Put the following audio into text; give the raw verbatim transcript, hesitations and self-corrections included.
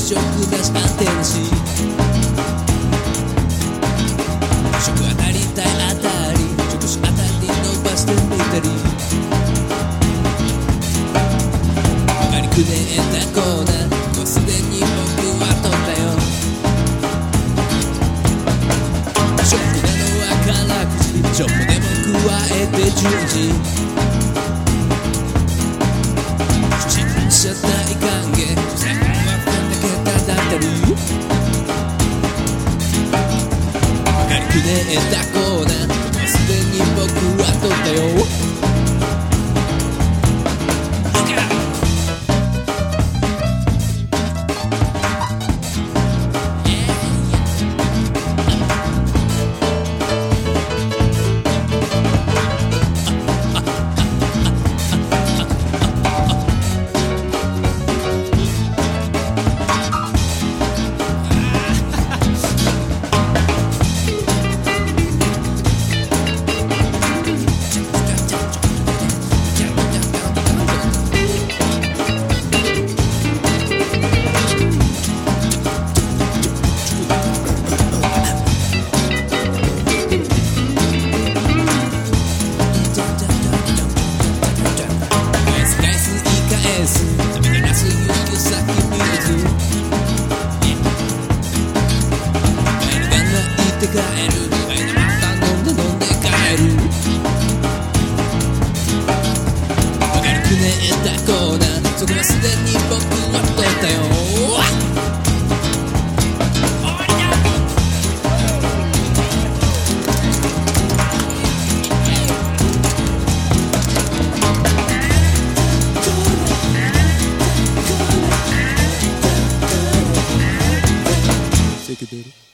食なし安定なし食当たりたいあたり食し当たり伸ばしてみたりありくねえたコーナーもうすでに僕は取ったよ食なのは辛口ちょっとでも加えてじゅうじ陳謝大歓迎最後はこんだけただってるありくねえたコーナーもうすでに僕は取ったよ帰る前にまた飲んで飲んで帰る明るくねえたコーナーそこはすでに僕は取ったよセクデル